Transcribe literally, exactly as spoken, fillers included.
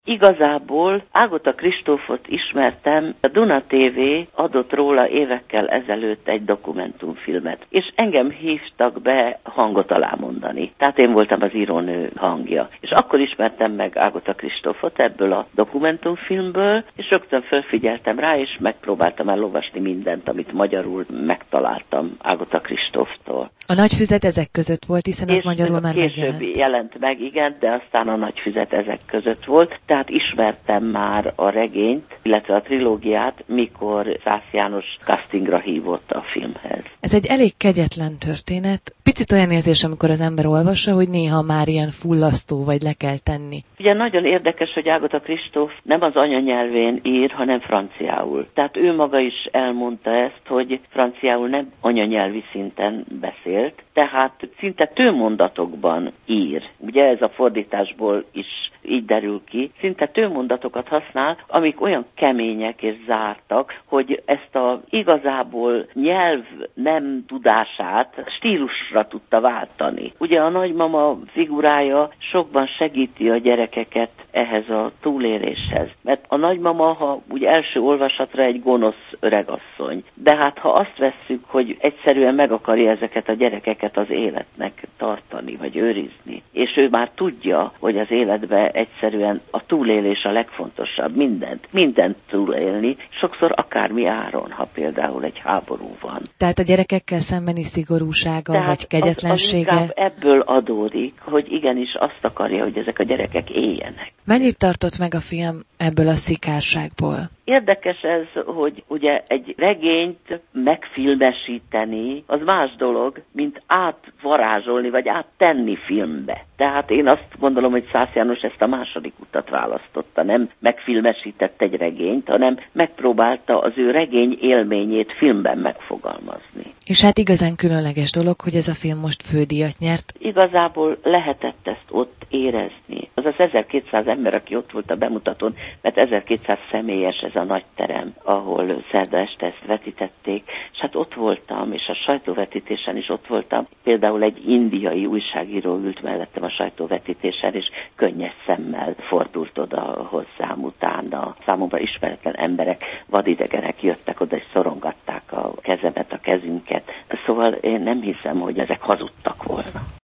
Igazából Ágota Kristófot ismertem, a Duna té vé adott róla évekkel ezelőtt egy dokumentumfilmet, és engem hívtak be hangot alámondani. Tehát én voltam az írónő hangja. És akkor ismertem meg Ágota Kristófot ebből a dokumentumfilmből, és rögtön felfigyeltem rá, és megpróbáltam elolvasni mindent, amit magyarul megtaláltam Ágota Kristóftól. A Nagy füzet ezek között volt, hiszen az és magyarul már később megjelent. jelent meg, igen, de aztán a Nagy füzet ezek között volt, tehát ismertem már a regényt, illetve a trilógiát, mikor Szász János castingra hívott a filmhez. Ez egy elég kegyetlen történet. Picit olyan érzés, amikor az ember olvassa, hogy néha már ilyen fullasztó, vagy le kell tenni. Ugye nagyon érdekes, hogy Ágota Kristóf nem az anyanyelvén ír, hanem franciául. Tehát ő maga is elmondta ezt, hogy franciául nem anyanyelvi szinten beszélt, tehát szinte tőmondatokban ír. Ugye ez a fordításból is így derül ki. Szinte tőmondatokat használ, amik olyan kemények és zártak, hogy ezt a igazából nyelv nem tudását stílusra tudta váltani. Ugye a nagymama figurája sokban segíti a gyerekeket ehhez a túléléshez. Mert a nagymama, ha ugye első olvasatra egy gonosz öregasszony, de hát ha azt vesszük, hogy egyszerűen meg akarja ezeket a gyerekeket az életnek tartani, vagy őrizni, és ő már tudja, hogy az életben egyszerűen a túlélés a legfontosabb, mindent, mindent túlélni, sokszor akármi áron, ha például egy háború van. Tehát a gyerekekkel szembeni szigorúsága, Tehát vagy kegyetlensége. Az, az inkább ebből adódik, hogy igenis azt akarja, hogy ezek a gyerekek éljenek. Mennyit tartott meg a film ebből a szikárságból? Érdekes ez, hogy ugye egy regényt megfilmesíteni, az más dolog, mint átvarázsolni, vagy áttenni filmbe. Tehát én azt gondolom, hogy Szász János ezt a második utat választotta. Nem megfilmesített egy regényt, hanem megpróbálta az ő regény élményét filmben megfogalmazni. És hát igazán különleges dolog, hogy ez a film most fődíjat nyert. Igazából lehetett ezt ott érezni. Az az ezerkétszáz ember, aki ott volt a bemutatón, mert ezerkétszáz személyes ez a nagy terem, ahol szerda este ezt vetítették, és hát ott voltam, és a sajtóvetítésen is ott voltam. Például egy indiai újságíró ült mellettem a sajtóvetítésen, és könnyes szemmel fordult oda hozzám utána. Számomra ismeretlen emberek, vadidegenek jöttek oda, és szorongatták a kezemet, a kezünket. Szóval én nem hiszem, hogy ezek hazudtak volna.